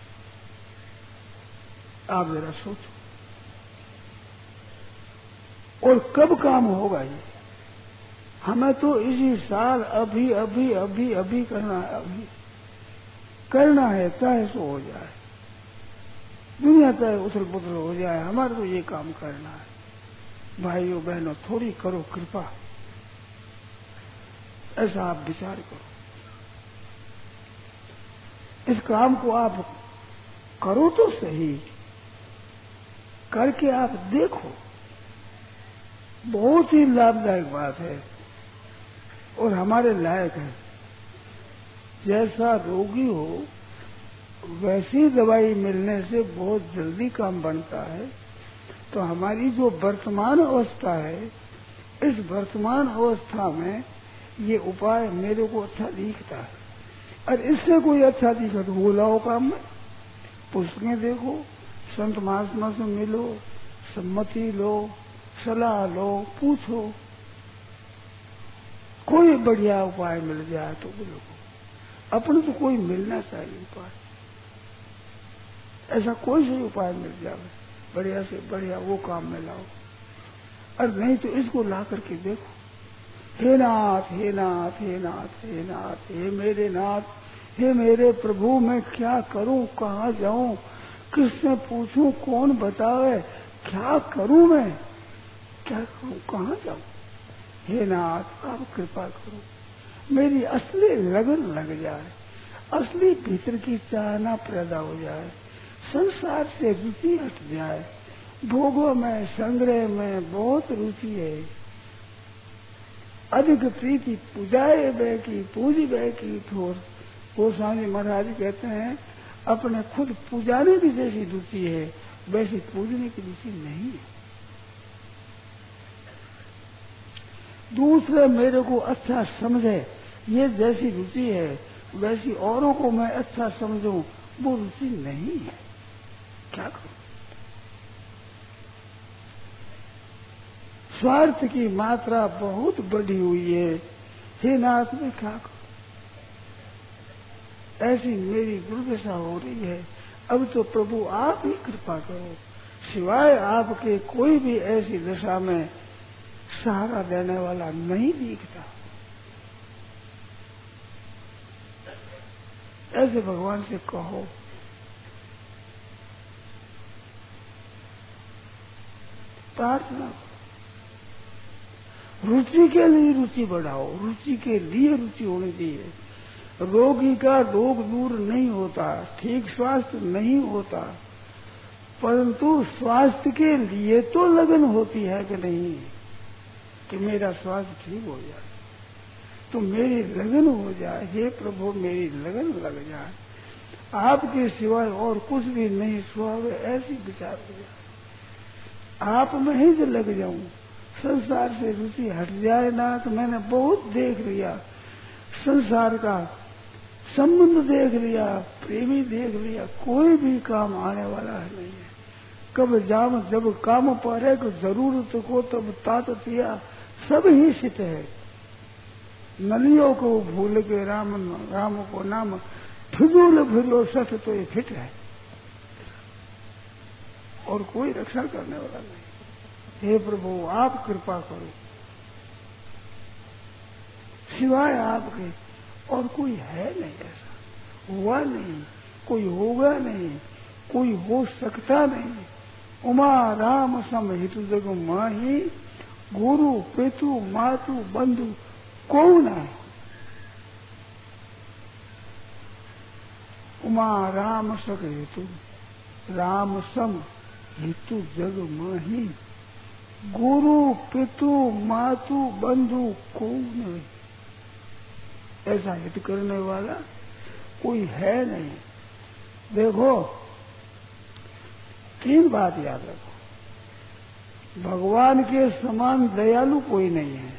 [SPEAKER 1] आप जरा सोचो, और कब काम होगा ये? हमें तो इसी साल अभी अभी अभी अभी करना है, अभी करना है, चाहे सो हो जाए, दुनिया चाहे उथल पुथल हो जाए, हमारा तो ये काम करना है। भाइयों बहनों, थोड़ी करो कृपा, ऐसा आप विचार करो। इस काम को आप करो तो सही, करके आप देखो, बहुत ही लाभदायक बात है और हमारे लायक है। जैसा रोगी हो वैसी दवाई मिलने से बहुत जल्दी काम बनता है। तो हमारी जो वर्तमान अवस्था है, इस वर्तमान अवस्था में ये उपाय मेरे को अच्छा दिखता है, और इससे कोई अच्छा दिखा तो वो लाओ काम में। पुस्तकें देखो, संत महात्मा से मिलो, सम्मति लो, सलाह लो, पूछो, कोई बढ़िया उपाय मिल जाए तो बोलो। अपने तो कोई मिलना चाहिए उपाय, ऐसा कोई सा उपाय मिल जाए बढ़िया से बढ़िया, वो काम में लाओ। और नहीं तो इसको ला करके देखो। हे नाथ, हे नाथ, हे नाथ, हे नाथ, हे मेरे नाथ, हे मेरे प्रभु, मैं क्या करूं, कहाँ जाऊं, किससे पूछूं, कौन बतावे, क्या करूं मैं, क्या करूं, कहाँ जाऊं। हे नाथ, आप कृपा करो, मेरी असली लगन लग जाए, असली भीतर की चाहना पैदा हो जाए, संसार से रुचि हट जाए। भोगों में, संग्रह में बहुत रुचि है, अधिक प्रीति पूजाए बे की, पूज बे की थोर। गोस्वामी महाराज कहते हैं, अपने खुद पूजाने की जैसी रुचि है, वैसी पूजने की रुचि नहीं है। दूसरे मेरे को अच्छा समझे, ये जैसी रुचि है, वैसी औरों को मैं अच्छा समझूं, वो रुचि नहीं है। क्या करूं? स्वार्थ की मात्रा बहुत बढ़ी हुई है। हे नाथ, मैं क्या करूं? ऐसी मेरी दुर्दशा हो रही है। अब तो प्रभु आप ही कृपा करो, सिवाय आपके कोई भी ऐसी दशा में सहारा देने वाला नहीं दिखता। ऐसे भगवान से कहो। प्रार्थना, रुचि के लिए रुचि बढ़ाओ, रुचि के लिए रुचि होनी चाहिए। रोगी का रोग दूर नहीं होता, ठीक स्वास्थ्य नहीं होता, परंतु स्वास्थ्य के लिए तो लगन होती है कि नहीं, कि मेरा स्वास्थ्य ठीक हो जाए, तो मेरी लगन हो जाए। हे प्रभु, मेरी लगन लग जाए, आपके सिवाय और कुछ भी नहीं सुहावे, ऐसी विचार हो जाए, आप में ही जो लग जाऊं, संसार से रुचि हट जाए ना। तो मैंने बहुत देख लिया, संसार का संबंध देख लिया, प्रेमी देख लिया, कोई भी काम आने वाला है नहीं है। कब जाम जब काम पर है, जरूरत को तब तात दिया, सब ही सित है। नलियों को भूल के राम, राम को नाम, फिजूल फिरो सठ तो ये फिट है, और कोई रक्षा करने वाला नहीं। हे प्रभु, आप कृपा करो, सिवाय आपके और कोई है नहीं। ऐसा हुआ नहीं, कोई होगा नहीं, कोई हो सकता नहीं। उमा राम सम हितु जग माही, गुरु पितु मातु बंधु कौन है। उमा राम सक हेतु, राम सम हेतु जग माही, गुरु पितु मातु बंधु कौन है। ऐसा हित करने वाला कोई है नहीं। देखो, तीन बात याद रखो, भगवान के समान दयालु कोई नहीं है,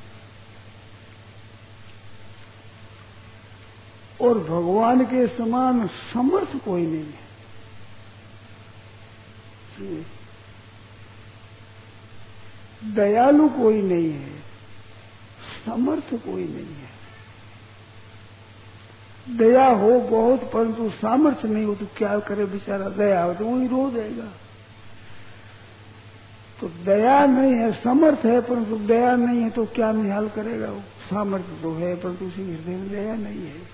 [SPEAKER 1] और भगवान के समान समर्थ कोई नहीं है। दयालु कोई नहीं है, समर्थ कोई नहीं है। दया हो बहुत, परंतु सामर्थ्य नहीं हो तो क्या करे बेचारा। दया हो तो वही रो देगा। तो दया नहीं है, समर्थ है परंतु दया नहीं है तो क्या निहाल करेगा वो? सामर्थ्य तो है परंतु उसी हृदय में दया नहीं है।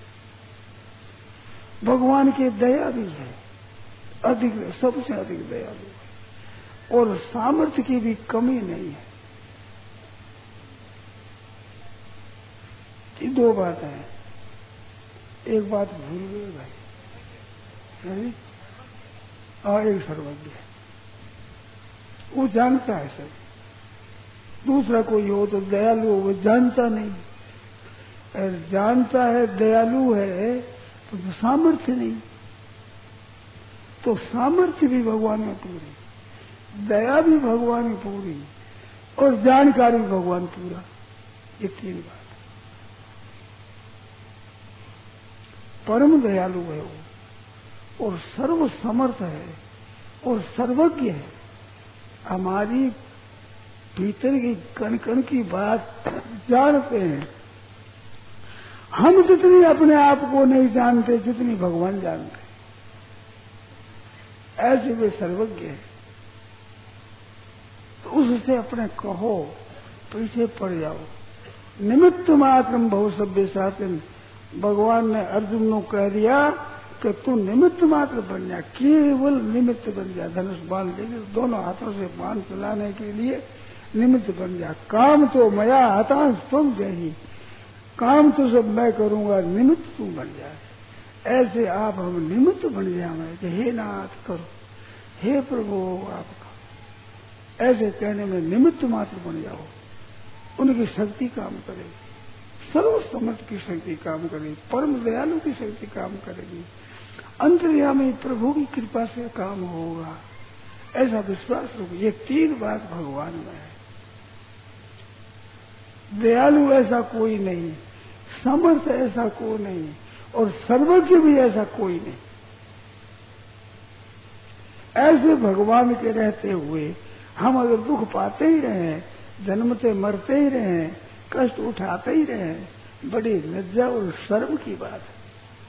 [SPEAKER 1] भगवान की दया भी है, अधिक, सबसे अधिक दयालु है और सामर्थ्य की भी कमी नहीं है। ये दो बातें हैं। एक बात भूल गए भाई, और एक सर्वज्ञ है, वो जानता है सब। दूसरा कोई हो तो दयालु हो, वो जानता नहीं। अगर जानता है दयालु है तो सामर्थ्य नहीं, तो सामर्थ्य भी भगवान में पूरी, दया भी भगवान में पूरी और जानकारी भी भगवान पूरा। ये तीन बात। परम दयालु है वो और सर्व समर्थ है और सर्वज्ञ है। हमारी भीतर की कण कण की बात जानते हैं। हम जितनी अपने आप को नहीं जानते जितनी भगवान जानते, ऐसे वे सर्वज्ञ है। तो उससे अपने कहो, पीछे पड़ जाओ। निमित्त मात्रम बहु सभ्य साथिन, भगवान ने अर्जुन को कह दिया कि तू निमित्त मात्र बन जा, केवल निमित्त बन जा। धनुष बाण लेके दोनों हाथों से बाण चलाने के लिए निमित्त बन जा। काम तो मया हतांश तुम जही, काम तो सब मैं करूंगा, निमित्त तू बन जाए। ऐसे आप हम निमित्त बन जाए कि हे नाथ करो, हे प्रभु आपका, ऐसे कहने में निमित्त मात्र बन जाओ। उनकी शक्ति काम करेगी, सर्व समर्थ की शक्ति काम करेगी, परम दयालु की शक्ति काम करेगी, अंतर्यामी प्रभु की कृपा से काम होगा। ऐसा विश्वास रखो। ये तीन बात भगवान में है। दयालु ऐसा कोई नहीं, समर्थ ऐसा कोई नहीं और सर्वज्ञ भी ऐसा कोई नहीं। ऐसे भगवान के रहते हुए हम अगर दुख पाते ही रहे, जन्मते मरते ही रहे, कष्ट उठाते ही रहे, बड़ी लज्जा और शर्म की बात है।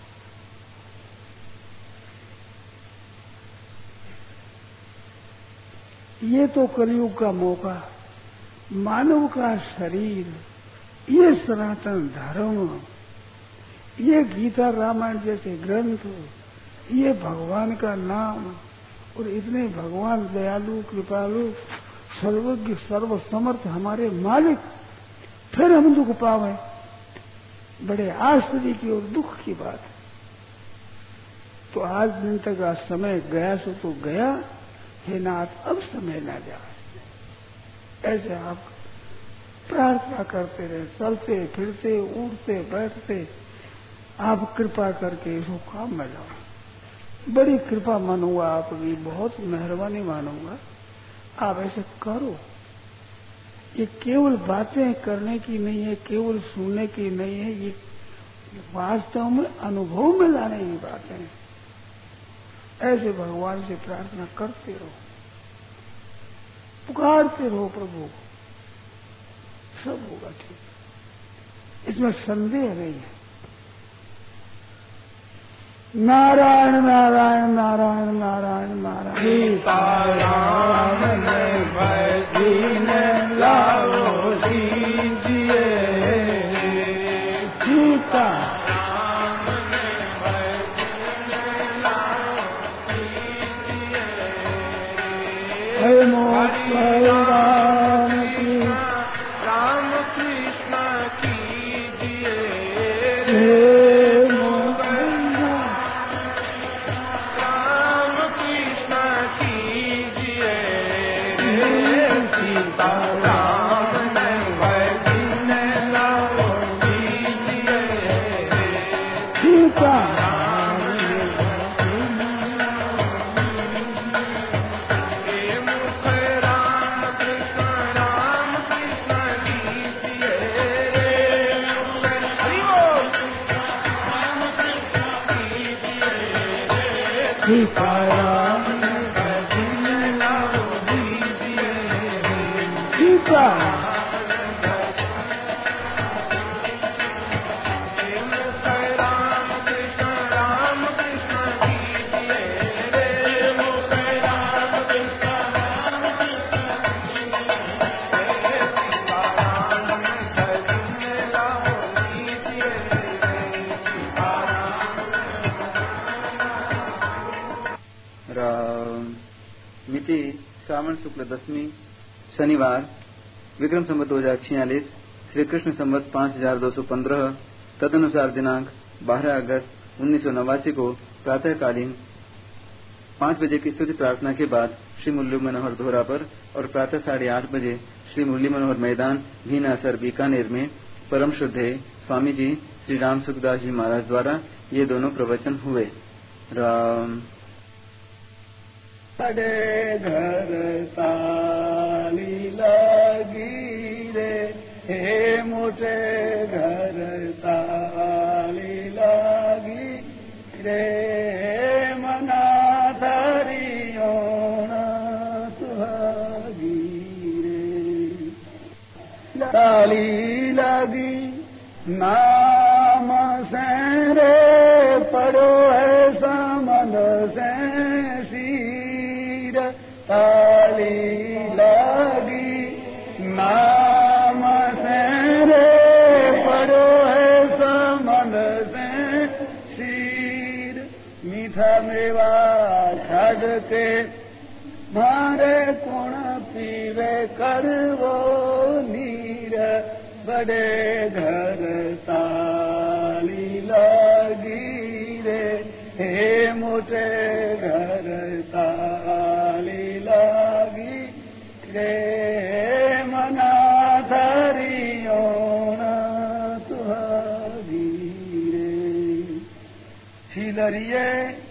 [SPEAKER 1] ये तो कलयुग का मौका, मानव का शरीर, ये सनातन धर्म, ये गीता रामायण जैसे ग्रंथ, ये भगवान का नाम और इतने भगवान दयालु कृपालु सर्वज्ञ सर्व समर्थ हमारे मालिक, फिर हम दुख पावे, बड़े आश्चर्य की और दुख की बात है। तो आज दिन तक का समय गया सो तो गया, हे नाथ अब समय ना जाए। ऐसे आप प्रार्थना करते रहे, चलते फिरते उठते बैठते, आप कृपा करके इसको काम में लाओ। बड़ी कृपा मानूंगा आपकी, बहुत मेहरबानी मानूंगा। आप ऐसे करो। ये केवल बातें करने की नहीं है, केवल सुनने की नहीं है, ये वास्तव में अनुभव में लाने की बातें हैं। ऐसे भगवान से प्रार्थना करते रहो, पुकारते रहो प्रभु, सब होगा ठीक, इसमें संदेह नहीं है। नारायण नारायण नारायण नारायण नारायण, सीताराम ने भय दीन लाओ दीजिए, सीता राम कृष्ण कीजिए, राम कृष्ण कीजिए, सीता राम ने भय दीन लाओ दीजिए, सीता सीताराम भजन लाओ दीजिए, सीता राम कृष्ण कीजिए, रे मुख राम कृष्ण
[SPEAKER 2] तिथि श्रावण शुक्ल दशमी शनिवार विक्रम संवत 2046 श्री कृष्ण संवत 5215 तदनुसार दिनांक 12 अगस्त 1989 को प्रातःकालीन 5 बजे की स्तुति प्रार्थना के बाद श्री मुरली मनोहर धोरा पर और प्रातः 8:30 बजे श्री मुरली मनोहर मैदान भीनासर बीकानेर में परम श्रद्धेय स्वामी जी श्री राम सुखदास जी महाराज द्वारा ये दोनों प्रवचन हुए। राम
[SPEAKER 1] बड़े घर ताली लगी रे, हे मोटे घर ताली लगी रे, मना धरियो सुहागी रे। ताली लगी नाम से रे, पड़ो है समन से सीर। ताली लगी नाम से रे, पड़ो है समन से सीर। मीठा मेवा छड़ के मारे कुण पीवे करवो नीर। बड़े घर ताली लगी रे, हे मोटे घर ताली लगी रे, मना धरियो सुहागी रे। छिलरिए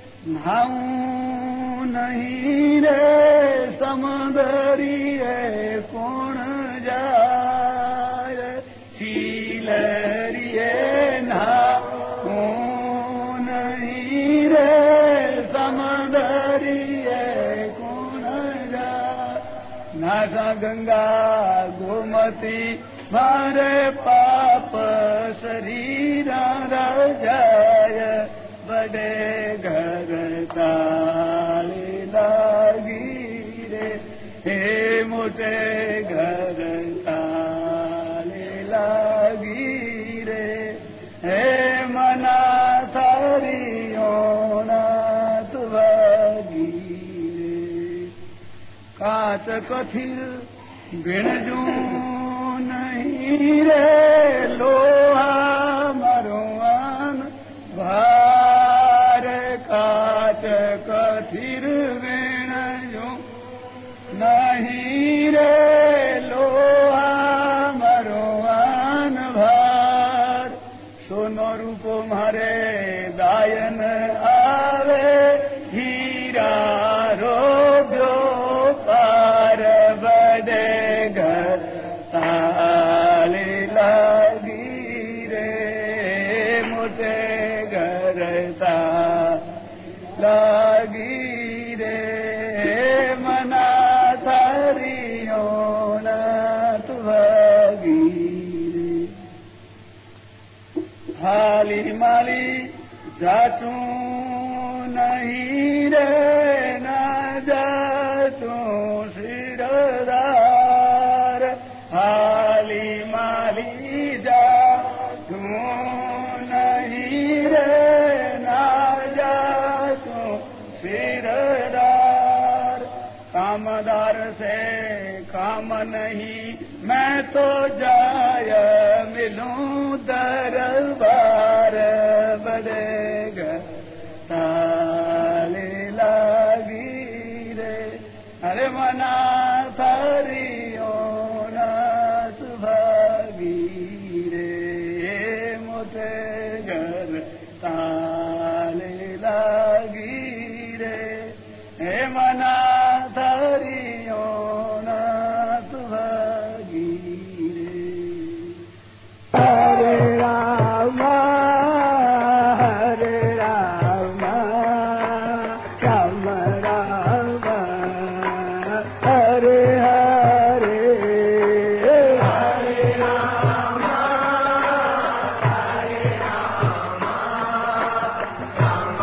[SPEAKER 1] नाऊ नहीं रे, समुदरिए कौन जाए। छिलरिए नाऊ नहीं रे, समुदरिए कौन जाए। नासा गंगा गोमती मारे पाप शरीर जाय। बड़े घर ताली लगी रे, हे मोटे घर ताली लगी रे, हे मना सारियो नाथ भागी रे। काच कथिर बिणजू नहीं रे, लोहा मरुआन भार। काच कथिर बिणजू नहीं रे, लोहा मरुआन भार। सोनो रूपो मारे दायन आवे, हीरा रोब्यो पार। बड़े घर ताली लगी रे, मोटे घर लगी रे, मना धरियो नाथ भागी रे। हाली माली जातू नहीं रे, ना जातू सिरदार। हाली माली जातू नहीं रे, ना जातू सिरदार। कामदार से काम नहीं, मैं तो जाय मिलूं दरबार। बड़े घर ताली लगी रे, अरे मना धरियो नाथ भागी रे, मोटे घर ताली लगी रे, हे मना धरियो नाथ भागी रे। हरे राम हरे राम, राम राम हरे हरे। हरे राम हरे राम, राम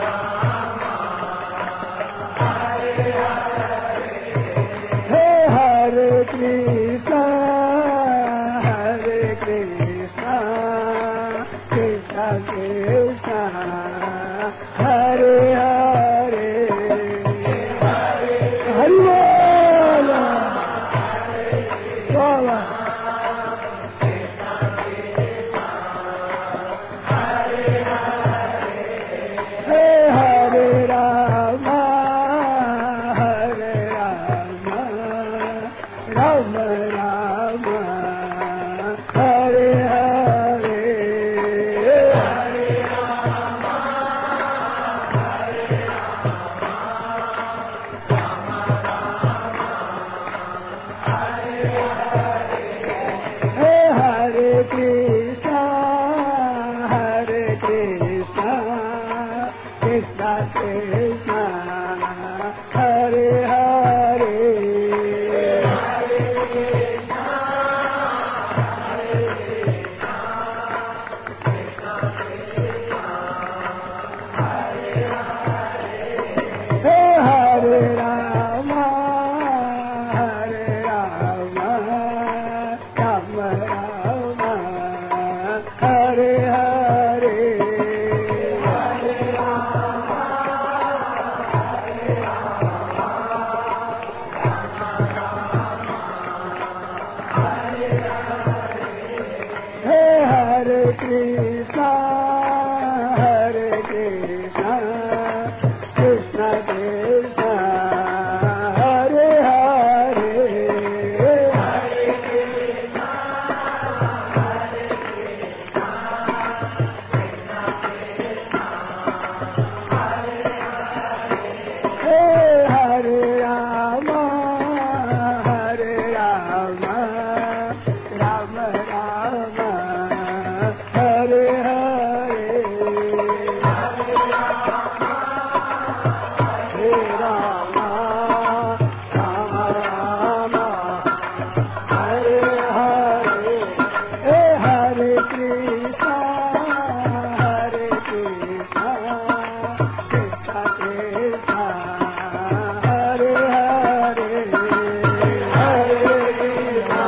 [SPEAKER 1] राम हरे हरे। हे हरे Krishna Krishna Krishna Hare Hare, Hare Hare. Hare Hare Krishna, Hare Krishna, Krishna Krishna, Hare Hare, Hare Krishna, Hare Krishna, Krishna Krishna, Hare Hare, Hare Rama, Hare Rama, Rama Rama. Hare Hare, Hare Rama, Hare Rama, Rama Rama, Hare Hare, Hare Krishna, Hare Krishna, Krishna Krishna, Hare Hare, Hare Krishna.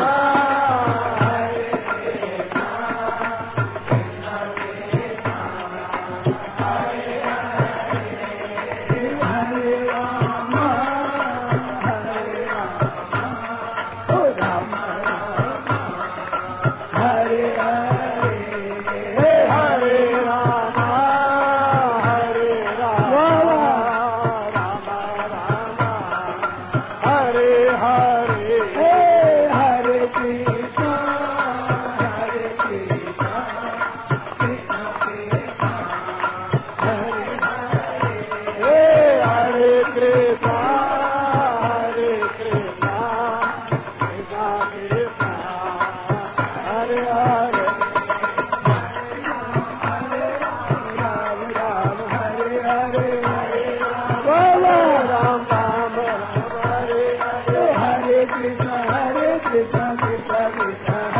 [SPEAKER 1] Krishna, Krishna Krishna,